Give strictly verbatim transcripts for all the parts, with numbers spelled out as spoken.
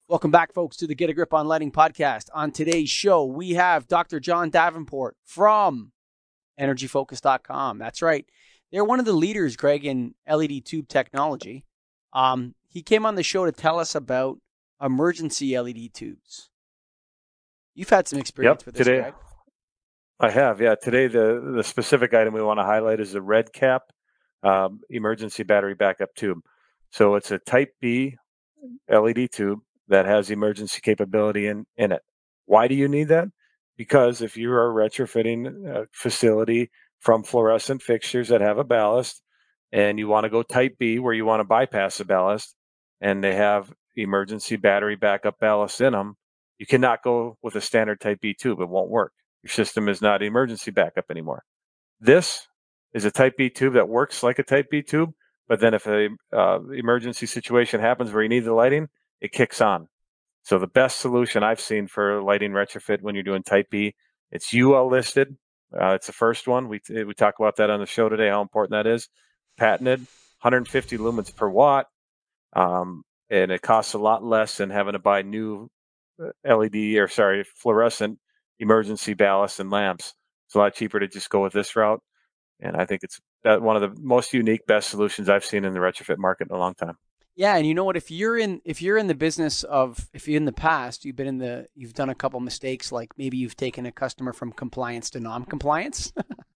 Welcome back, folks, to the Get a Grip on Lighting podcast. On today's show, we have Doctor John Davenport from energy focus dot com. That's right. They're one of the leaders, Greg, in L E D tube technology. Um, he came on the show to tell us about emergency L E D tubes. You've had some experience yep, with this, today, Greg. I have, yeah. Today, the, the specific item we want to highlight is the RedCap um, emergency battery backup tube. So it's a Type B L E D tube that has emergency capability in, in it. Why do you need that? Because if you are retrofitting a facility from fluorescent fixtures that have a ballast and you want to go Type B where you want to bypass the ballast and they have emergency battery backup ballast in them, you cannot go with a standard Type B tube. It won't work. Your system is not emergency backup anymore. This is a Type B tube that works like a Type B tube, but then if a uh, emergency situation happens where you need the lighting, it kicks on. So the best solution I've seen for lighting retrofit when you're doing Type B, it's U L listed. Uh, it's the first one. We we talk about that on the show today, how important that is. Patented, one hundred fifty lumens per watt, um, and it costs a lot less than having to buy new L E D or sorry fluorescent emergency ballast and lamps. It's a lot cheaper to just go with this route, and I think it's one of the most unique, best solutions I've seen in the retrofit market in a long time. Yeah, and you know what? If you're in if you're in the business of if you're in the past, you've been in the you've done a couple mistakes, like maybe you've taken a customer from compliance to non-compliance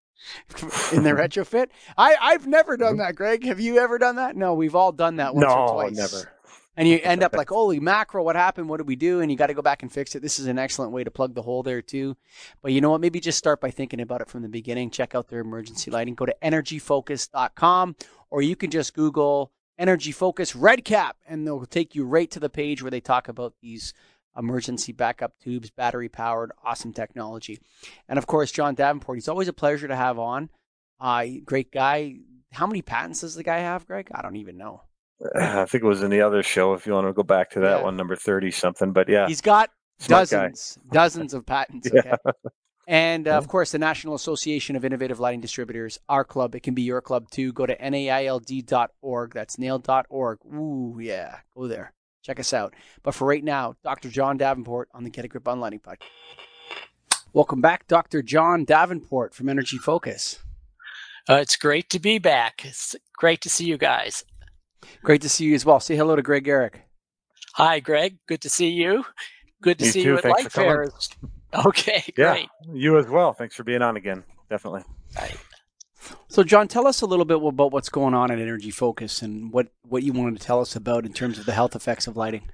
in the retrofit. I I've never done mm-hmm. that, Greg. Have you ever done that? No, we've all done that once no, or twice. No, never. And you end up like, holy mackerel, what happened? What did we do? And you got to go back and fix it. This is an excellent way to plug the hole there too. But you know what? Maybe just start by thinking about it from the beginning. Check out their emergency lighting. Go to energy focus dot com, or you can just Google Energy Focus RedCap, and they'll take you right to the page where they talk about these emergency backup tubes, battery-powered, awesome technology. And, of course, John Davenport, he's always a pleasure to have on. Uh, great guy. How many patents does the guy have, Greg? I don't even know. I think it was in the other show, if you want to go back to that yeah. one, number thirty-something. But, yeah. He's got dozens, guy. dozens of patents, okay? Yeah. And, uh, of course, the National Association of Innovative Lighting Distributors, our club. It can be your club, too. Go to N A I L D dot org. That's nailed dot org. Ooh, yeah. Go there. Check us out. But for right now, Doctor John Davenport on the Get a Grip on Lighting podcast. Welcome back, Doctor John Davenport from Energy Focus. Uh, it's great to be back. It's great to see you guys. Great to see you as well. Say hello to Greg Eric. Hi, Greg. Good to see you. Good to Me see too. you at Thanks Light Fairs. Okay, yeah, great. You as well. Thanks for being on again. Definitely. Right. So, John, tell us a little bit about what's going on at Energy Focus and what, what you wanted to tell us about in terms of the health effects of lighting.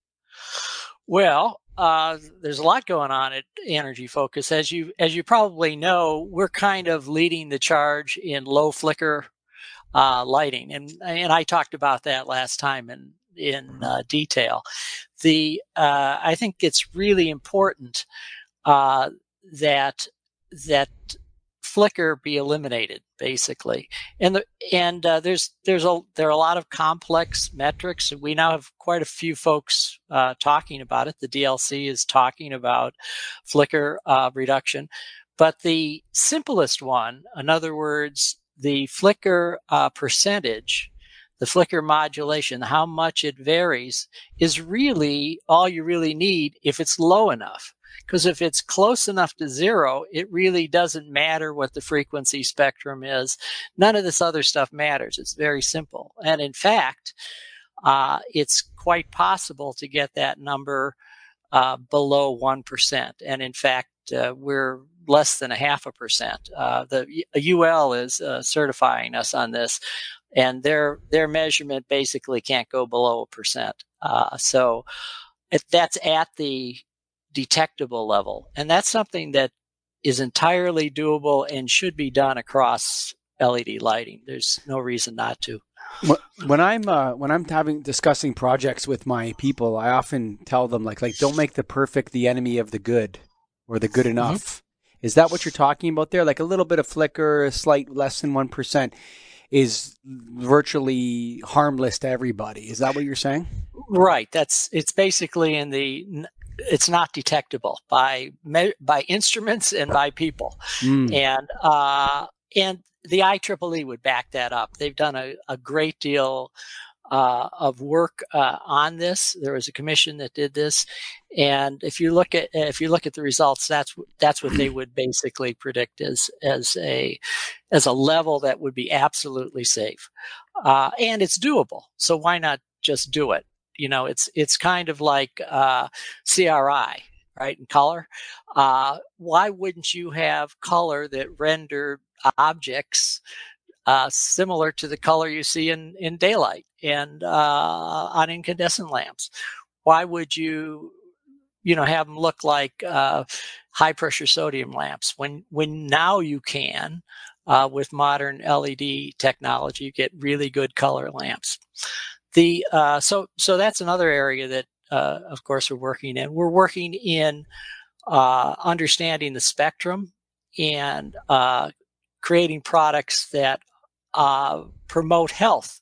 Well, uh, there's a lot going on at Energy Focus. As you as you probably know, we're kind of leading the charge in low flicker uh, lighting, and and I talked about that last time in in uh, detail. The uh, I think it's really important uh, that that flicker be eliminated, basically. And the and uh, there's there's a there are a lot of complex metrics. We now have quite a few folks uh, talking about it. The D L C is talking about flicker uh, reduction, but the simplest one, in other words, the flicker uh, percentage, the flicker modulation, how much it varies, is really all you really need if it's low enough. Because if it's close enough to zero, it really doesn't matter what the frequency spectrum is. None of this other stuff matters. It's very simple. And in fact, uh, it's quite possible to get that number uh, below one percent. And in fact, uh, we're less than a half a percent. Uh, the U L is uh, certifying us on this, and their their measurement basically can't go below a percent. Uh, so if that's at the detectable level, and that's something that is entirely doable and should be done across L E D lighting. There's no reason not to. When I'm uh, when I'm having discussing projects with my people, I often tell them like like don't make the perfect the enemy of the good, or the good enough. Mm-hmm. Is that what you're talking about there? Like a little bit of flicker, a slight less than one percent, is virtually harmless to everybody. Is that what you're saying? Right. That's it's basically in the. It's not detectable by by instruments and by people, mm. and uh, and the I triple E would back that up. They've done a, a great deal uh, of work uh, on this. There was a commission that did this, and if you look at if you look at the results, that's that's what they would basically predict as as a as a level that would be absolutely safe, uh, and it's doable. So why not just do it? You know, it's it's kind of like uh, C R I, right? In color, uh, why wouldn't you have color that rendered objects uh, similar to the color you see in in daylight and uh, on incandescent lamps? Why would you, you know, have them look like uh, high pressure sodium lamps when when now you can? Uh, with modern L E D technology, you get really good color lamps. The uh, so so that's another area that, uh, of course, we're working in. We're working in uh, understanding the spectrum and uh, creating products that uh, promote health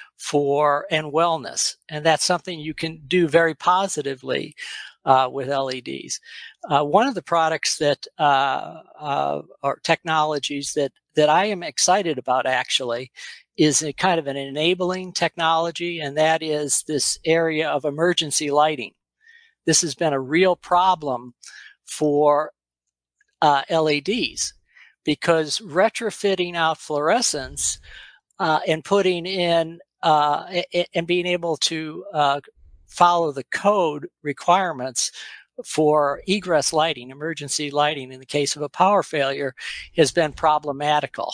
for and wellness, and that's something you can do very positively uh, with L E Ds. Uh, one of the products that uh, uh, or technologies that that I am excited about actually is a kind of an enabling technology, and that is this area of emergency lighting. This has been a real problem for uh, L E Ds because retrofitting out fluorescence uh, and putting in uh, and being able to uh, follow the code requirements for egress lighting, emergency lighting in the case of a power failure, has been problematical.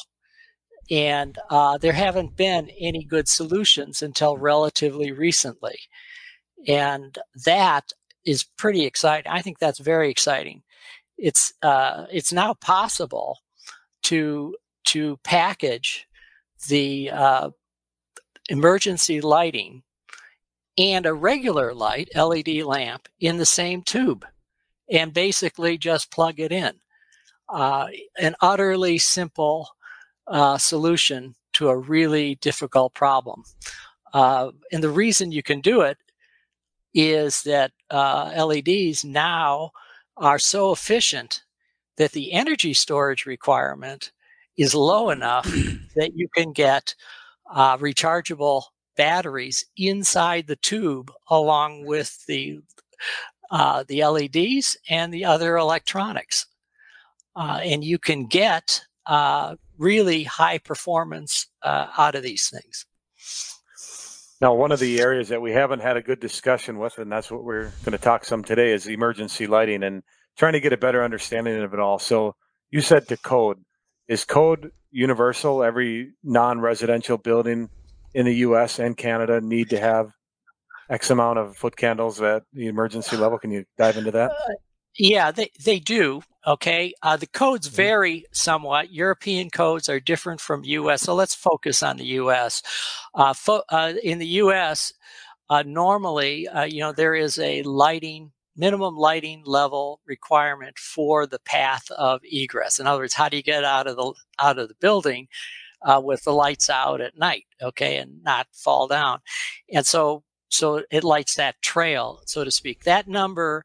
And uh, there haven't been any good solutions until relatively recently. And that is pretty exciting. I think that's very exciting. It's uh, it's now possible to to package the uh, emergency lighting and a regular light L E D lamp in the same tube and basically just plug it in. Uh, an utterly simple uh, solution to a really difficult problem. Uh, and the reason you can do it is that uh, L E Ds now are so efficient that the energy storage requirement is low enough that you can get uh, rechargeable batteries inside the tube along with the uh, the L E Ds and the other electronics. Uh, and you can get uh, really high performance uh, out of these things. Now, one of the areas that we haven't had a good discussion with, and that's what we're going to talk some today, is emergency lighting and trying to get a better understanding of it all. So you said to code. Is code universal? Every non-residential building in the U S and Canada need to have X amount of foot candles at the emergency level? Can you dive into that? Uh, yeah, they, they do. Okay. Uh, the codes vary somewhat. European codes are different from U S. So let's focus on the U S. Uh, fo- uh, in the U S, uh, normally, uh, you know, there is a lighting, minimum lighting level requirement for the path of egress. In other words, how do you get out of the, out of the building uh, with the lights out at night? Okay. And not fall down. And so, so it lights that trail, so to speak. That number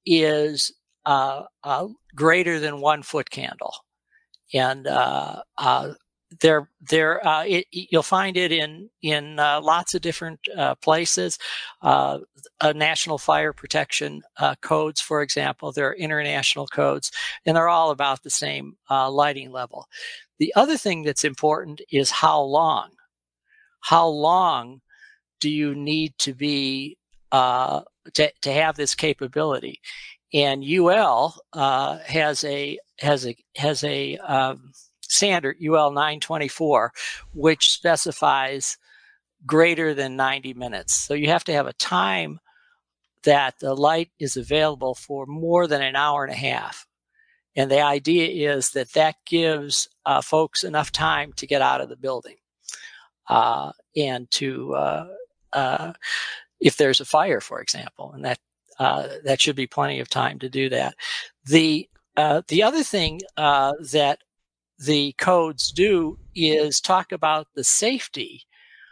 is uh, uh, greater than one foot candle, and uh, uh, there, there, uh, it, you'll find it in in uh, lots of different uh, places. Uh, uh, national fire protection uh, codes, for example, there are international codes, and they're all about the same uh, lighting level. The other thing that's important is how long. How long do you need to be uh, to to have this capability? And U L uh, has a has a has a um, standard U L nine twenty-four, which specifies greater than ninety minutes. So you have to have a time that the light is available for more than an hour and a half. And the idea is that that gives uh, folks enough time to get out of the building uh, and to uh, uh, if there's a fire, for example, and that uh, that should be plenty of time to do that. The uh, the other thing uh, that the codes do is talk about the safety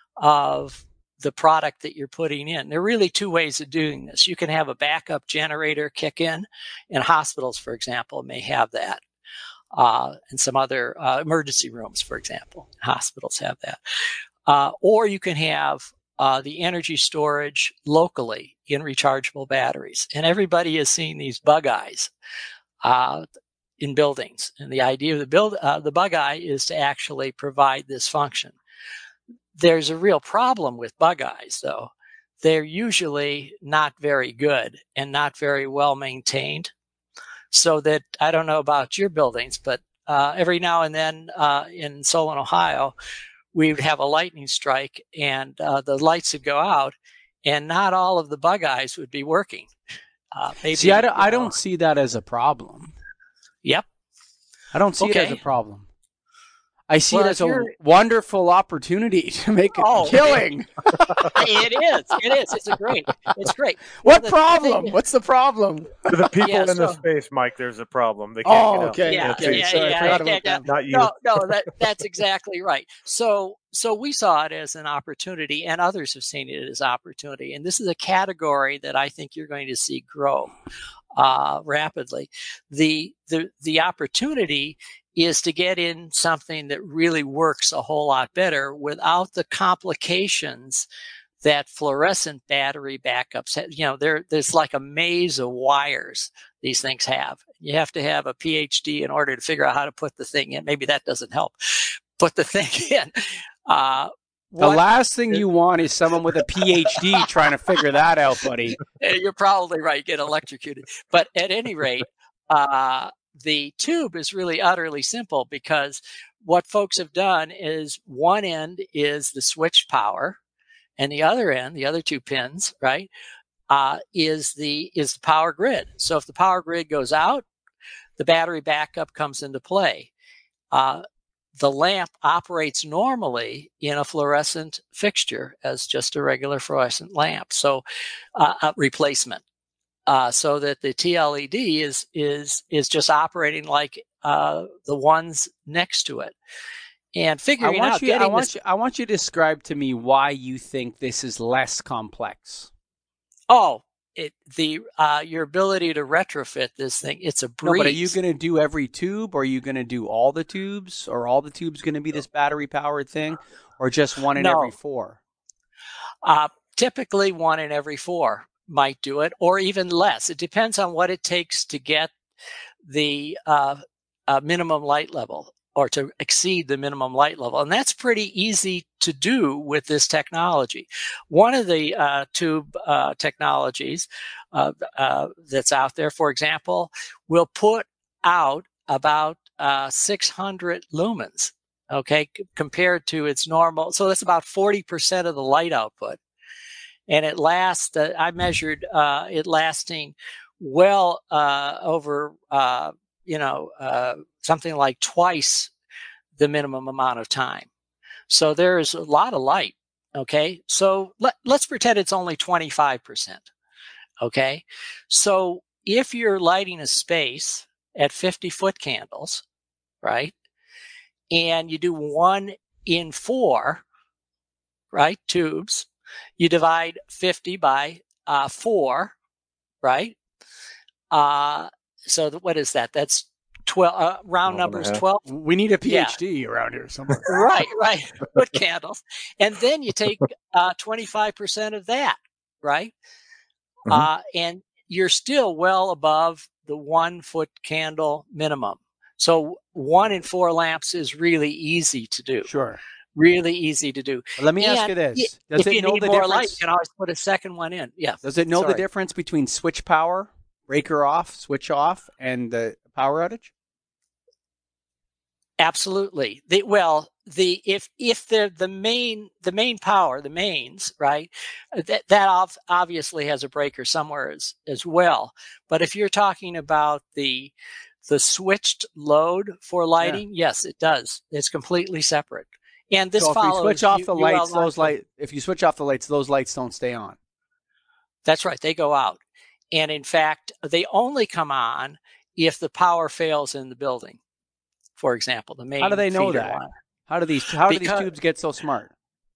of the product that you're putting in. There are really two ways of doing this. You can have a backup generator kick in, and hospitals, for example, may have that. Uh, and some other uh, emergency rooms, for example, hospitals have that. Uh, or you can have uh, the energy storage locally in rechargeable batteries. And everybody has seen these bug eyes uh, in buildings. And the idea of the build, uh, the bug eye is to actually provide this function. There's a real problem with bug eyes, though. They're usually not very good and not very well maintained. So that, I don't know about your buildings, but uh, every now and then uh, in Solon, Ohio, we would have a lightning strike and uh, the lights would go out and not all of the bug eyes would be working. Uh, maybe, see, I don't, you know, I don't see that as a problem. Yep. I don't see Okay. it as a problem. I see Well, it as if a you're- wonderful opportunity to make a Oh, killing. It is. It is. It's a great. It's great. What Well, the problem? thing- What's the problem? For the people Yeah, in the so- space, Mike, there's a problem. They can't Oh, get out. okay. Yeah, That's okay. it. yeah, Sorry, I yeah, forgot yeah, about yeah. that. Not you. No, no, that that's exactly right. So, so we saw it as an opportunity, and others have seen it as opportunity. And this is a category that I think you're going to see grow uh, rapidly. The the the opportunity is to get in something that really works a whole lot better without the complications that fluorescent battery backups have. You know, there there's like a maze of wires these things have. You have to have a P H D in order to figure out how to put the thing in. Maybe that doesn't help. Put the thing in. Uh, The what- last thing you want is someone with a P H D trying to figure that out, buddy. You're probably right. Get electrocuted. But at any rate, uh, the tube is really utterly simple because what folks have done is one end is the switch power, and the other end, the other two pins, right, uh, is the is the power grid. So if the power grid goes out, the battery backup comes into play. Uh, the lamp operates normally in a fluorescent fixture as just a regular fluorescent lamp. So uh, a replacement. Uh, so that the T L E D is is is just operating like uh, the ones next to it, and I figuring want out you. I getting want this. you. I want you to describe to me why you think this is less complex. Oh, it the uh, your ability to retrofit this thing. It's a breeze. No, but are you going to do every tube, or are you going to do all the tubes, or all the tubes going to be this battery powered thing, or just one in No. every four? Uh, typically, one in every four might do it, or even less. It depends on what it takes to get the uh, uh, minimum light level or to exceed the minimum light level. And that's pretty easy to do with this technology. One of the uh, tube uh, technologies uh, uh, that's out there, for example, will put out about uh, six hundred lumens, okay, c- compared to its normal. So that's about forty percent of the light output. And it lasts, uh, I measured uh, it lasting well uh, over, uh, you know, uh, something like twice the minimum amount of time. So there is a lot of light. Okay. So let, let's pretend it's only twenty-five percent. Okay. So if you're lighting a space at fifty foot candles, right, and you do one in four, right, tubes, you divide fifty by uh, four, right? Uh, so th- what is that? That's twelve, uh, round twelve and a numbers, half. twelve. We need a Yeah. PhD around here somewhere. Right, right. Foot candles. And then you take uh, twenty-five percent of that, right? Mhm. Uh, and you're still well above the one foot candle minimum. So one in four lamps is really easy to do. Sure. Really easy to do. But let me ask And you this: y- Does if it you know need the more light, difference? you can always put a second one in. Yeah. Does it know the Sorry. difference between switch power, breaker off, switch off, and the power outage? Absolutely. The, well, the if if the the main the main power, the mains, right, that that ov- obviously has a breaker somewhere as as well. But if you're talking about the the switched load for lighting, yes, it does. It's completely separate. And this so if follows you switch off U- the U L lights, those nine forty. light. If you switch off the lights, those lights don't stay on. That's right. They go out. And in fact, they only come on if the power fails in the building. For example, the main How do they know feeder that? line. How do these How do Because- these tubes get so smart?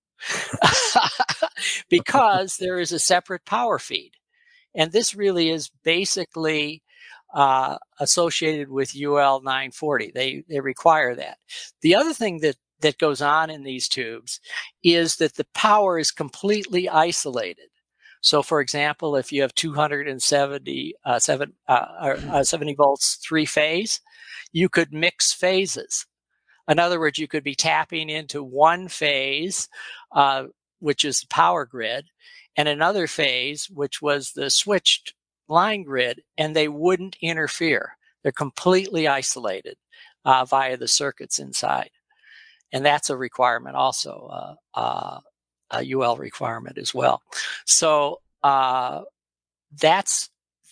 Because there is a separate power feed. And this really is basically uh, associated with U L nine forty. They they require that. The other thing that that goes on in these tubes is that the power is completely isolated. So, for example, if you have two hundred seventy, uh, seven, uh, uh, seventy volts three phase, you could mix phases. In other words, you could be tapping into one phase, uh, which is the power grid, and another phase, which was the switched line grid, and they wouldn't interfere. They're completely isolated uh, via the circuits inside. And that's a requirement also, uh, uh, a U L requirement as well. So uh, that's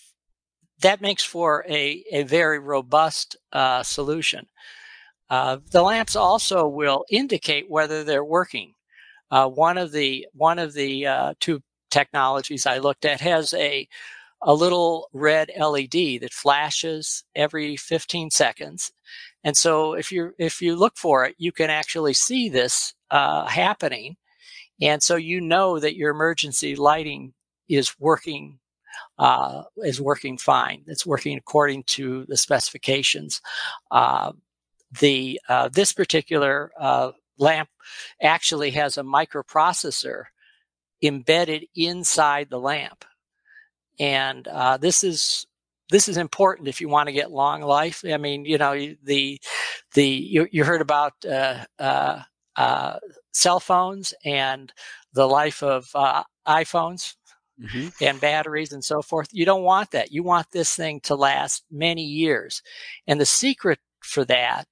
that makes for a, a very robust uh, solution. Uh, the lamps also will indicate whether they're working. Uh, one of the one of the uh, two technologies I looked at has a a little red L E D that flashes every fifteen seconds. And so if you if you look for it, you can actually see this uh, happening. And so you know that your emergency lighting is working uh, is working fine. It's working according to the specifications. Uh, the uh, this particular uh, lamp actually has a microprocessor embedded inside the lamp. And uh, this is this is important if you want to get long life. I mean, you know, the the you, you heard about uh, uh, uh, cell phones and the life of uh, iPhones mm-hmm. and batteries and so forth. You don't want that. You want this thing to last many years. And the secret for that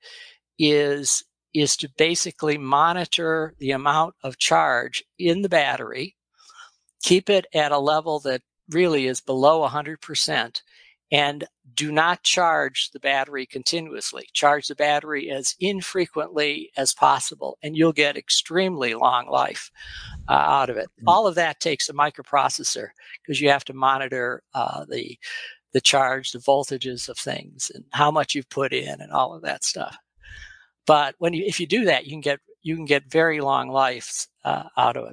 is is to basically monitor the amount of charge in the battery, keep it at a level that really is below one hundred percent, and do not charge the battery continuously. Charge the battery as infrequently as possible, and you'll get extremely long life uh, out of it. Mm-hmm. All of that takes a microprocessor because you have to monitor uh, the the charge, the voltages of things, and how much you've put in, and all of that stuff. But when you, if you do that, you can get you can get very long lives uh, out of it.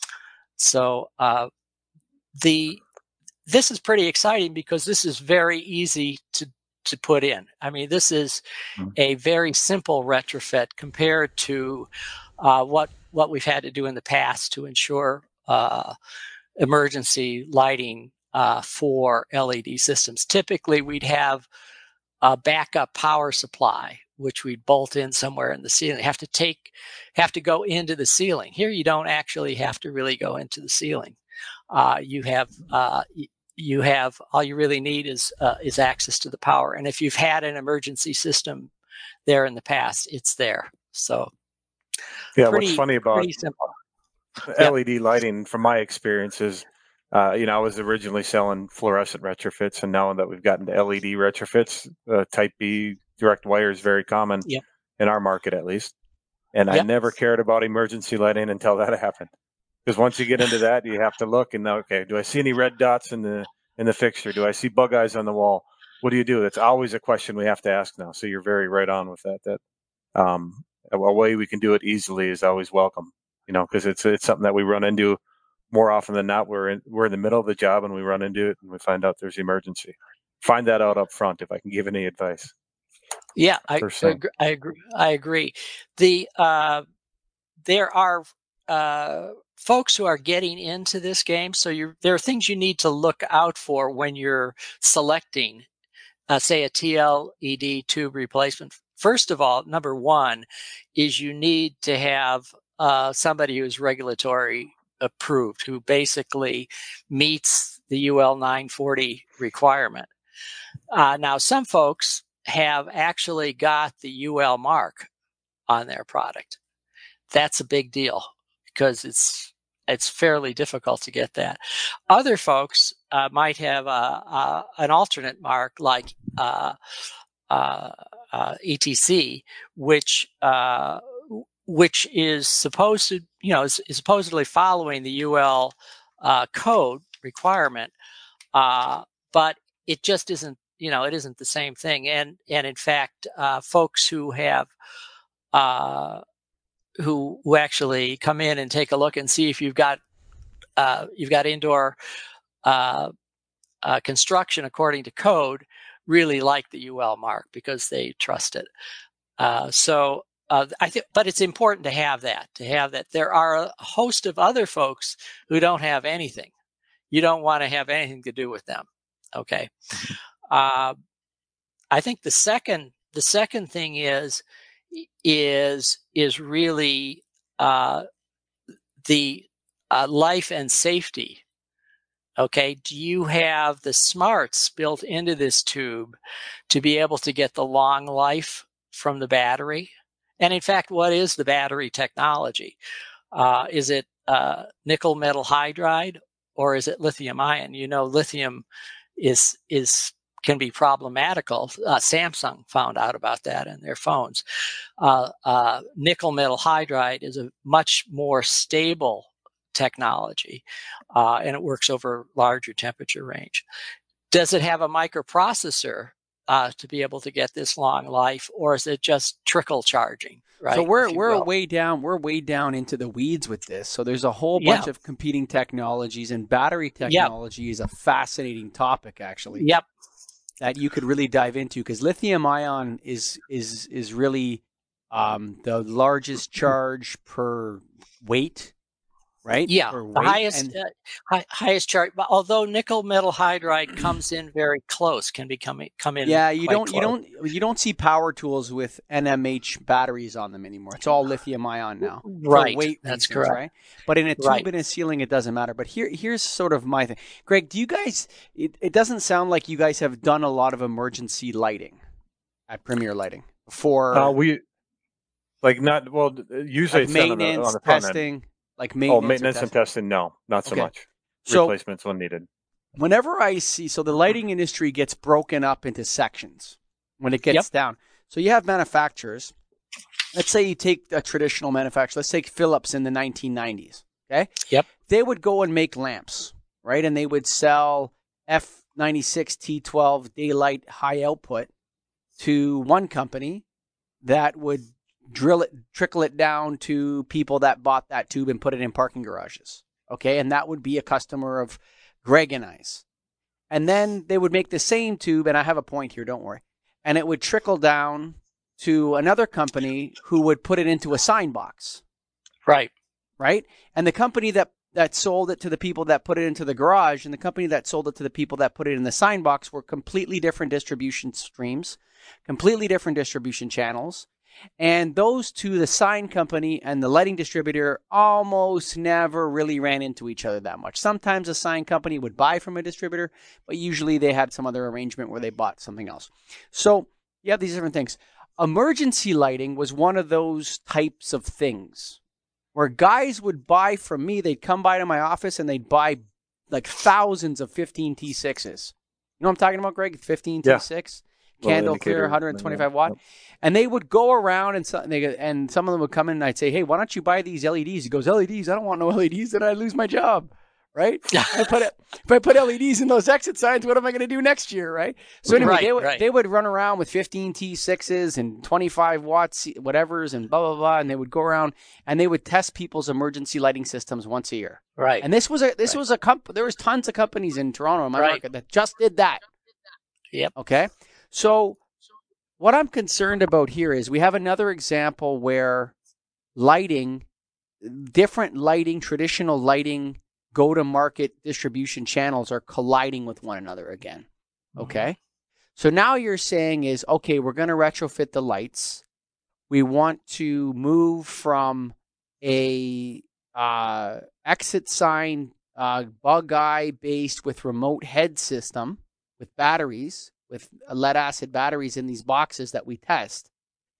So uh, the This is pretty exciting because this is very easy to, to put in. I mean, this is mm-hmm. a very simple retrofit compared to uh, what what we've had to do in the past to ensure uh, emergency lighting uh, for L E D systems. Typically, we'd have a backup power supply, which we'd bolt in somewhere in the ceiling. Have to take, have to go into the ceiling. Here, you don't actually have to really go into the ceiling. Uh, you have uh, you have all you really need is uh, is access to the power. And if you've had an emergency system there in the past, it's there. So yeah, pretty, what's funny about pretty simple. L E D yep. lighting, from my experience, is uh, you know I was originally selling fluorescent retrofits, and now that we've gotten to L E D retrofits, uh, Type B direct wire is very common yep. in our market, at least. And yep. I never cared about emergency lighting until that happened. Because once you get into that, you have to look and know, okay, do I see any red dots in the in the fixture? Do I see bug eyes on the wall? What do you do? That's always a question we have to ask now. So you're very right on with that. That um, a, a way we can do it easily is always welcome. You know, because it's it's something that we run into more often than not. We're in we're in the middle of the job and we run into it and we find out there's emergency. Find that out up front. If I can give any advice. Yeah, I agree, I agree. I agree. The uh, there are. Uh, folks who are getting into this game, so you're, there are things you need to look out for when you're selecting, uh, say, a T L E D tube replacement. First of all, number one is you need to have uh, somebody who's regulatory approved, who basically meets the U L nine forty requirement. Uh, now, some folks have actually got the U L mark on their product. That's a big deal, because it's it's fairly difficult to get that. Other folks uh, might have a, a, an alternate mark like uh, uh, uh, E T C, which uh, which is supposed to, you know, is, is supposedly following the U L uh, code requirement, uh, but it just isn't. You know, it isn't the same thing. And and in fact, uh, folks who have uh, Who, who actually come in and take a look and see if you've got uh, you've got indoor uh, uh, construction according to code, really like the U L mark because they trust it. Uh, so uh, I think, but it's important to have that. To have that, there are a host of other folks who don't have anything. You don't want to have anything to do with them. Okay. Uh, I think the second the second thing is is is really uh, the uh, life and safety. Okay, do you have the smarts built into this tube to be able to get the long life from the battery? And in fact, what is the battery technology? Uh, is it uh, nickel metal hydride or is it lithium ion? You know, lithium is is can be problematical. Uh, Samsung found out about that in their phones. Uh, uh, nickel metal hydride is a much more stable technology, uh, and it works over larger temperature range. Does it have a microprocessor uh, to be able to get this long life, or is it just trickle charging? Right. So we're we're will. way down we're way down into the weeds with this. So there's a whole bunch yeah. of competing technologies, and battery technology yep. is a fascinating topic, actually. Yep. That you could really dive into, because lithium ion is is is really um, the largest charge per weight. Right? Yeah, the highest and, uh, high, highest charge. Although nickel metal hydride comes in very close, can become come in. Yeah, you don't close. you don't you don't see power tools with N M H batteries on them anymore. It's all lithium ion now, right? Weight That's reasons, correct. Right? But in a tube right. and a ceiling, it doesn't matter. But here here's sort of my thing, Greg. Do you guys? It, it doesn't sound like you guys have done a lot of emergency lighting at Premier Lighting before. Uh, we like not well. Usually, like it's maintenance, on the, on the front testing. end. Like maintenance, oh, maintenance and testing. and testing, no, not so okay. much. So, replacements when needed. Whenever I see, so the lighting industry gets broken up into sections when it gets yep. down. So you have manufacturers. Let's say you take a traditional manufacturer. Let's take Philips in the nineteen nineties. Okay. Yep. They would go and make lamps, right? And they would sell F ninety-six T twelve daylight high output to one company that would drill it, trickle it down to people that bought that tube and put it in parking garages. Okay. And that would be a customer of Greg and I's. And then they would make the same tube, and I have a point here, don't worry. And it would trickle down to another company who would put it into a sign box. Right. Right. And the company that, that sold it to the people that put it into the garage and the company that sold it to the people that put it in the sign box were completely different distribution streams, completely different distribution channels. And those two, the sign company and the lighting distributor, almost never really ran into each other that much. Sometimes a sign company would buy from a distributor, but usually they had some other arrangement where they bought something else. So you have these different things. Emergency lighting was one of those types of things where guys would buy from me. They'd come by to my office and they'd buy like thousands of fifteen T sixes. You know what I'm talking about, Greg? fifteen T six? Yeah. Candle clear, one hundred twenty-five watt. Yep. And they would go around and some, they, and some of them would come in and I'd say, hey, why don't you buy these L E Ds? He goes, L E Ds? I don't want no L E Ds. Then I lose my job, right? I put it, if I put L E Ds in those exit signs, what am I going to do next year, right? So anyway, right, they, would, right. they would run around with fifteen T sixes and twenty-five watts, whatevers, and blah, blah, blah. And they would go around and they would test people's emergency lighting systems once a year. Right. And this was a, this right. was a comp- there was tons of companies in Toronto, in my right. market, that just did that. Yep. Okay. So what I'm concerned about here is we have another example where lighting, different lighting, traditional lighting, go-to-market distribution channels are colliding with one another again. Okay? Mm-hmm. So now you're saying is, okay, we're going to retrofit the lights. We want to move from a uh, exit sign uh, bug eye based with remote head system with batteries, with lead acid batteries in these boxes that we test,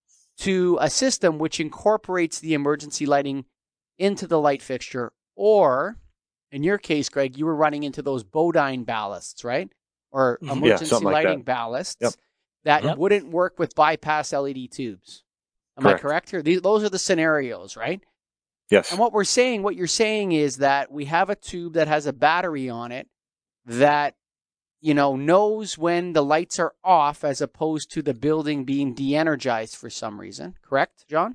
to a system which incorporates the emergency lighting into the light fixture. Or, in your case, Greg, you were running into those Bodine ballasts, right? Or emergency yeah, lighting like that. ballasts yep. that yep. wouldn't work with bypass L E D tubes. Am correct. I correct here? These, those are the scenarios, right? Yes. And what we're saying, what you're saying is that we have a tube that has a battery on it that, you know, knows when the lights are off as opposed to the building being de-energized for some reason. Correct, John?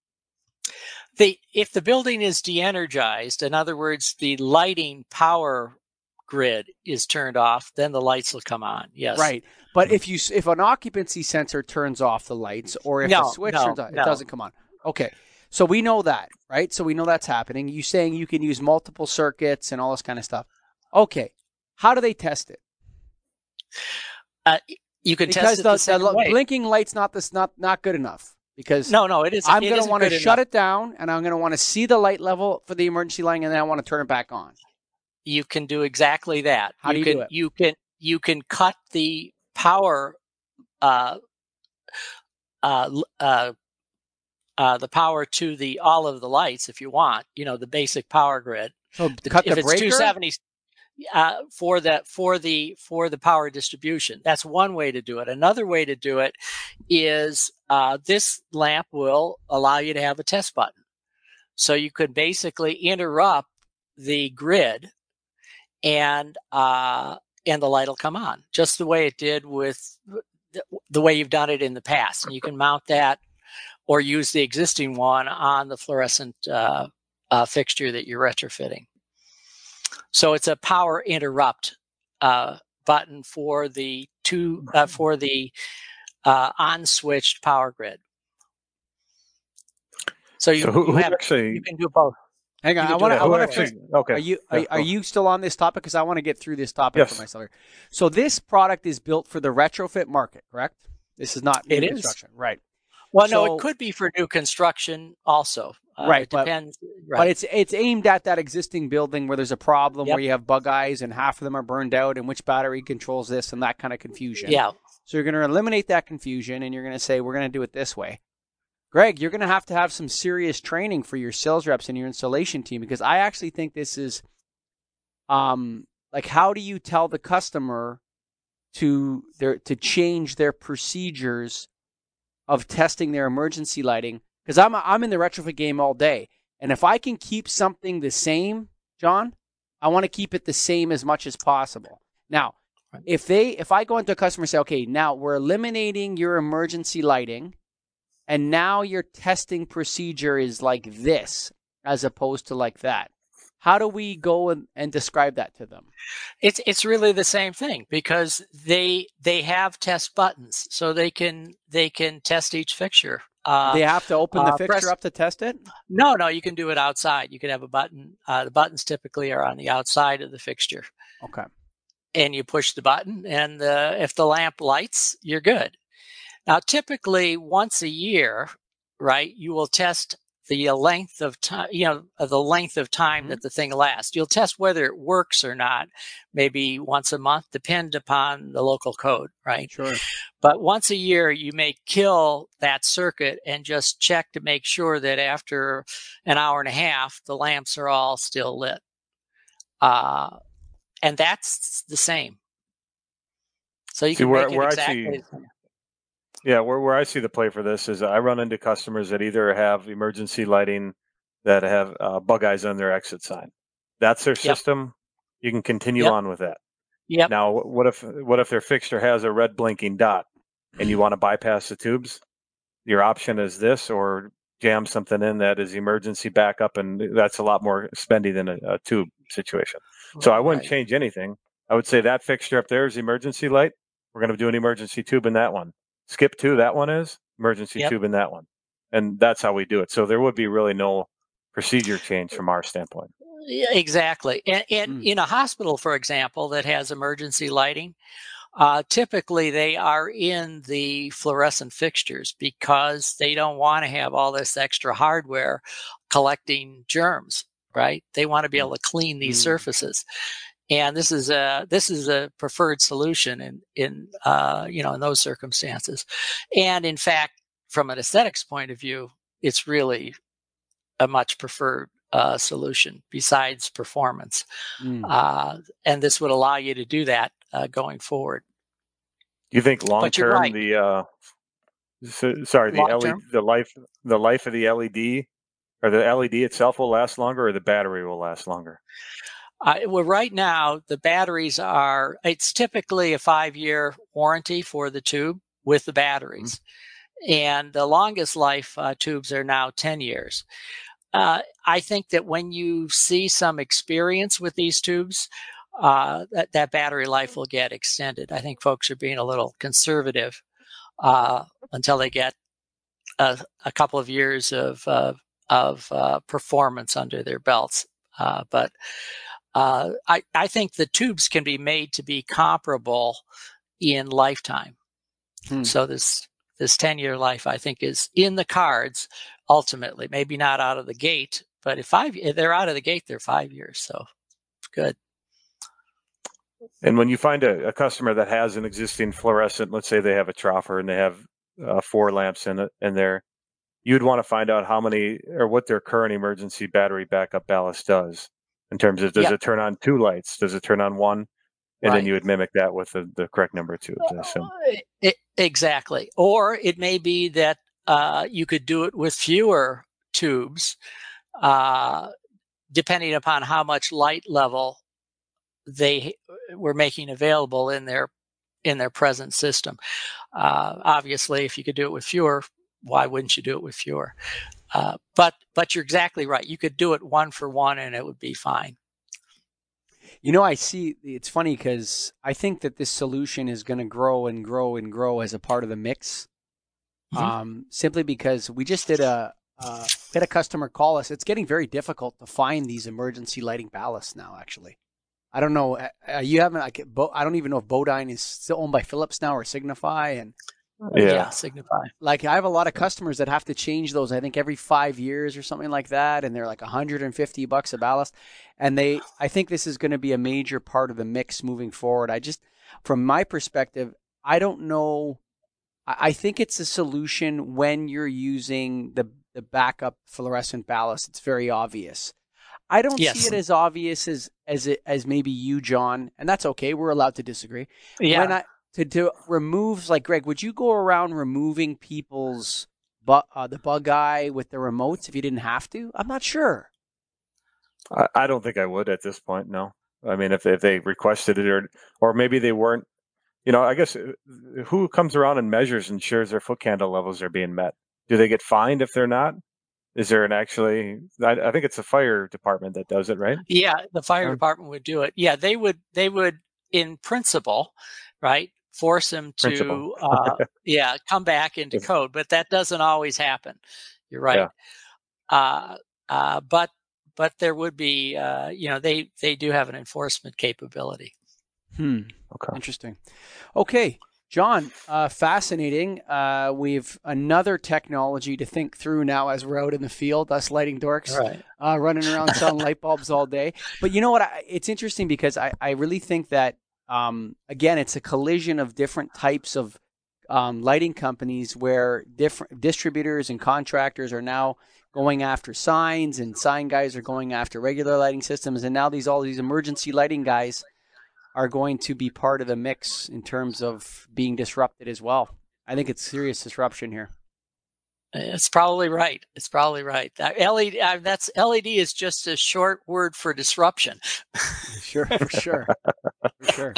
The, if the building is de-energized, in other words, the lighting power grid is turned off, then the lights will come on. Yes. Right. But if you if an occupancy sensor turns off the lights, or if no, the switch no, turns off, no. it doesn't come on. Okay. So we know that, right? So we know that's happening. You saying you can use multiple circuits and all this kind of stuff. Okay. How do they test it? Uh, you can because test it the, the same the way. blinking light's not this not not good enough. Because no, no, it is. I'm it going to isn't want to good shut enough. it down, and I'm going to want to see the light level for the emergency lighting, and then I want to turn it back on. You can do exactly that. How you do you can do it? you can you can cut the power uh, uh, uh, uh, the power to the all of the lights if you want. You know, the basic power grid. So The- cut if the it's breaker? two seventy uh, for the for the for the power distribution. That's one way to do it. Another way to do it is uh, this lamp will allow you to have a test button, so you could basically interrupt the grid, and uh, and the light will come on, just the way it did with the, the way you've done it in the past. And you can mount that or use the existing one on the fluorescent uh, uh, fixture that you're retrofitting. So it's a power interrupt uh, button for the two uh, for the uh, on switched power grid. So you, So who, you who have actually? you can do both. Hang on, You I can do want it to. I Who both want to. ways. actually? Okay. Are you Yeah, are, are go. you still on this topic? Because I want to get through this topic Yes. for myself. So this product is built for the retrofit market, correct? This is not new It is. construction, right? Well, no, So- it could be for new construction also. Uh, Right, it but- depends. right. But it's it's aimed at that existing building where there's a problem Yep. where you have bug eyes and half of them are burned out, and which battery controls this and that kind of confusion. yeah. So you're going to eliminate that confusion, and you're going to say we're going to do it this way. Greg, you're going to have to have some serious training for your sales reps and your installation team, because I actually think this is, um, like, how do you tell the customer to their to change their procedures of testing their emergency lighting? Because I'm I'm in the retrofit game all day, and if I can keep something the same, John, I want to keep it the same as much as possible. Now, if they if I go into a customer and say, okay, now we're eliminating your emergency lighting, and now your testing procedure is like this as opposed to like that, how do we go and, and describe that to them? It's it's really the same thing, because they they have test buttons, so they can they can test each fixture. Uh, They have to open the uh, fixture press- up to test it? no, no, you can do it outside. You can have a button. Uh, the buttons typically are on the outside of the fixture, Okay. and you push the button, and uh, if the lamp lights, you're good. Now, typically once a year, right, you will test the length of time, you know, the length of time Mhm. that the thing lasts. You'll test whether it works or not, maybe once a month, depend upon the local code, right? Sure. But once a year, you may kill that circuit and just check to make sure that after an hour and a half, the lamps are all still lit. Uh, and that's the same. So you See, can where- make it where I exactly see- the same. Yeah, where, where I see the play for this is I run into customers that either have emergency lighting that have uh, bug eyes on their exit sign. That's their system. You can continue Yep. on with that. Yep. Now, what if what if their fixture has a red blinking dot and you want to bypass the tubes? Your option is this, or jam something in that is emergency backup, and that's a lot more spendy than a, a tube situation. So I wouldn't Right. change anything. I would say that fixture up there is emergency light. We're going to do an emergency tube in that one. Skip two, that one is emergency Yep. tube in that one. And that's how we do it. So there would be really no procedure change from our standpoint. Yeah, exactly. And, and Mm. in a hospital, for example, that has emergency lighting, uh, typically they are in the fluorescent fixtures because they don't want to have all this extra hardware collecting germs, right? They want to be able to clean these Mm. surfaces. And this is a this is a preferred solution in in uh, you know in those circumstances. And in fact, from an aesthetics point of view, it's really a much preferred uh, solution besides performance. Mm. Uh, and this would allow you to do that uh, going forward. Do you think long But you're term right. the uh, so, sorry the Long L E D term? the life the life of the L E D or the L E D itself will last longer, or the battery will last longer? Uh, well, right now, the batteries are, it's typically a five year warranty for the tube with the batteries. Mm-hmm. And the longest life uh, tubes are now ten years. Uh, I think that when you see some experience with these tubes, uh, that, that battery life will get extended. I think folks are being a little conservative uh, until they get a, a couple of years of uh, of uh, performance under their belts. Uh, but uh, I, I think the tubes can be made to be comparable in lifetime. Hmm. So this this ten-year life, I think, is in the cards ultimately. Maybe not out of the gate, but if five if they're out of the gate, they're five years. So good. And when you find a, a customer that has an existing fluorescent, let's say they have a troffer and they have uh, four lamps in it, in there, you'd want to find out how many or what their current emergency battery backup ballast does in terms of does yep. it turn on two lights? Does it turn on one? And right. then you would mimic that with the, the correct number of tubes, I assume. It, exactly. Or it may be that uh, you could do it with fewer tubes, uh, depending upon how much light level they were making available in their in their present system. Uh, obviously, if you could do it with fewer, why wouldn't you do it with fewer? Uh, but but you're exactly right. You could do it one for one, and it would be fine. You know, I see. It's funny because I think that this solution is going to grow and grow and grow as a part of the mix. Mm-hmm. Um, simply because we just did a uh, had a customer call us. It's getting very difficult to find these emergency lighting ballasts now. Actually, I don't know. Uh, you haven't. Like, Bo, I don't even know if Bodine is still owned by Philips now or Signify, and yeah. yeah, Signify. Like I have a lot of customers that have to change those. I think every five years or something like that, and they're like one hundred fifty bucks a ballast. And they, I think this is going to be a major part of the mix moving forward. I just, from my perspective, I don't know. I think it's a solution when you're using the the backup fluorescent ballast. It's very obvious. I don't yes. see it as obvious as as it as maybe you, John, and that's okay. We're allowed to disagree. Yeah. When I, to to remove, like Greg, would you go around removing people's bu- uh, the bug eye with the remotes if you didn't have to? I'm not sure. I, I don't think I would at this point. No, I mean if if they requested it or or maybe they weren't. You know, I guess who comes around and measures and ensures their foot candle levels are being met? Do they get fined if they're not? Is there an actually? I, I think it's the fire department that does it, right? Yeah, the fire um, department would do it. Yeah, they would. They would, in principle, right, force them to, uh, yeah, come back into code. But that doesn't always happen. You're right. Yeah. Uh, uh, but but there would be, uh, you know, they they do have an enforcement capability. Hmm. Okay. Interesting. Okay, John, uh, fascinating. Uh, we've another technology to think through now as we're out in the field, us lighting dorks, right. uh, running around selling light bulbs all day. But you know what? I, it's interesting because I, I really think that, um, again, it's a collision of different types of um, lighting companies where different distributors and contractors are now going after signs, and sign guys are going after regular lighting systems. And now these all these emergency lighting guys are going to be part of the mix in terms of being disrupted as well. I think it's serious disruption here. It's probably right. It's probably right. L E D, uh, that's L E D is just a short word for disruption. Sure, for sure, for sure.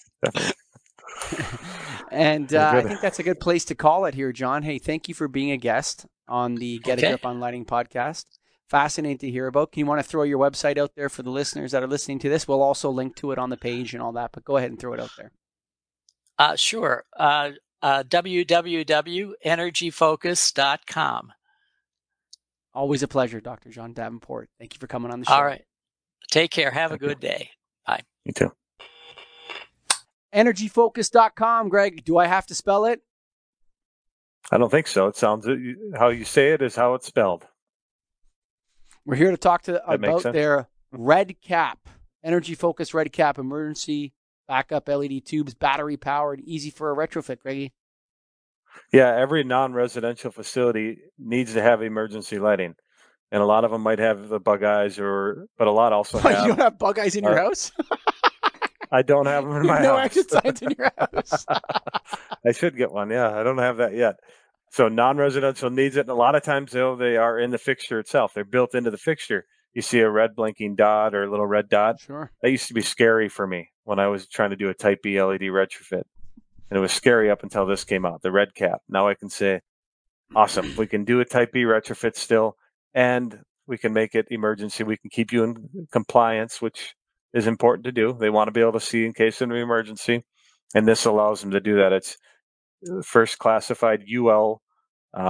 And uh, I think that's a good place to call it here, John. Hey, thank you for being a guest on the Get okay. a Grip on Lighting podcast. Fascinating to hear about. Can you want to throw your website out there for the listeners that are listening to this? We'll also link to it on the page and all that, but go ahead and throw it out there. Uh, sure. Uh, uh, w w w dot energy focus dot com. Always a pleasure, Doctor John Davenport. Thank you for coming on the show. All right. Take care. Have Thank a good you. day. Bye. You too. energy focus dot com, Greg. Do I have to spell it? I don't think so. It sounds, how you say it is how it's spelled. We're here to talk to that about their Red Cap, Energy Focus Red Cap, emergency backup L E D tubes, battery powered, easy for a retrofit, Greggy. Yeah, every non-residential facility needs to have emergency lighting, and a lot of them might have the bug eyes, or but a lot also have. You don't have bug eyes in your uh, house? I don't have them in my no house. No exit signs in your house. I should get one. Yeah, I don't have that yet. So non-residential needs it, and a lot of times, though, they are in the fixture itself. They're built into the fixture. You see a red blinking dot or a little red dot. Sure. That used to be scary for me when I was trying to do a Type B L E D retrofit. And it was scary up until this came out, the Red Cap. Now I can say, awesome, we can do a Type B retrofit still, and we can make it emergency. We can keep you in compliance, which is important to do. They want to be able to see in case of an emergency, and this allows them to do that. It's first classified U L um,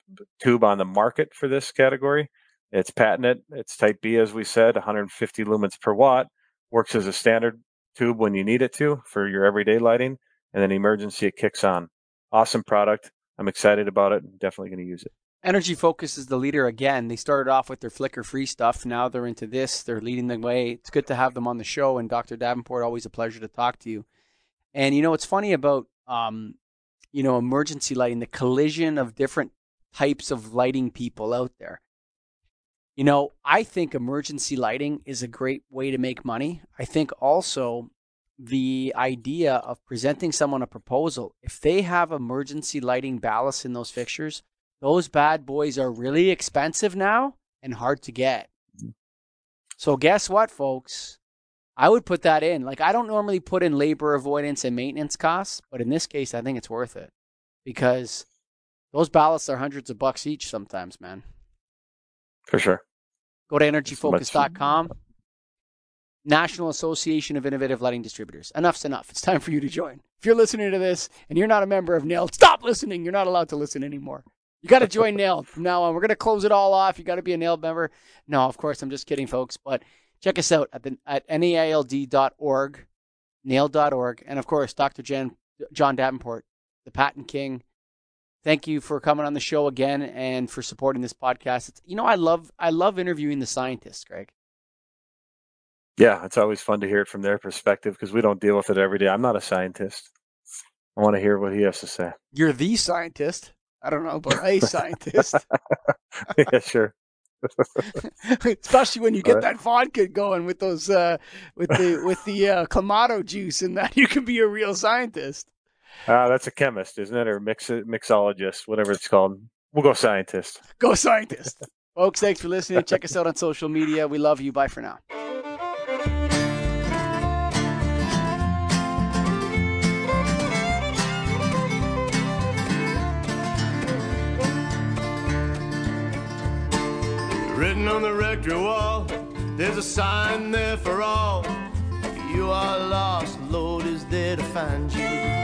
tube on the market for this category. It's patented. It's type B, as we said, one hundred fifty lumens per watt. Works as a standard tube when you need it to for your everyday lighting. And then emergency, it kicks on. Awesome product. I'm excited about it. I'm definitely going to use it. Energy Focus is the leader again. They started off with their flicker-free stuff. Now they're into this. They're leading the way. It's good to have them on the show. And Doctor Davenport, always a pleasure to talk to you. And, you know, it's funny about, um, you know, emergency lighting, the collision of different types of lighting people out there. You know, I think emergency lighting is a great way to make money. I think also the idea of presenting someone a proposal, if they have emergency lighting ballast in those fixtures, those bad boys are really expensive now and hard to get. So guess what, folks? I would put that in. Like, I don't normally put in labor avoidance and maintenance costs, but in this case, I think it's worth it because those ballasts are hundreds of bucks each sometimes, man. For sure. Go to energy focus dot com. National Association of Innovative Lighting Distributors. Enough's enough. It's time for you to join. If you're listening to this and you're not a member of N A I L, stop listening. You're not allowed to listen anymore. You got to join N A I L from now on. We're going to close it all off. You got to be a N A I L member. No, of course, I'm just kidding, folks. But check us out at, the, at N A I L D dot org, N A I L dot org. And, of course, Doctor Jen, John Davenport, the Patent King. Thank you for coming on the show again and for supporting this podcast. It's, you know, I love I love interviewing the scientists, Greg. Yeah, it's always fun to hear it from their perspective because we don't deal with it every day. I'm not a scientist. I want to hear what he has to say. You're the scientist. I don't know, but a scientist. Yeah, sure. Especially when you get right. that vodka going with those uh, with the with the uh, Clamato juice and that, you can be a real scientist. Uh, that's a chemist, isn't it? Or mix mixologist, whatever it's called. We'll go scientist. Go scientist. Folks, thanks for listening. Check us out on social media. We love you. Bye for now. Written on the rectory wall, there's a sign there for all. You are lost, Lord is there to find you.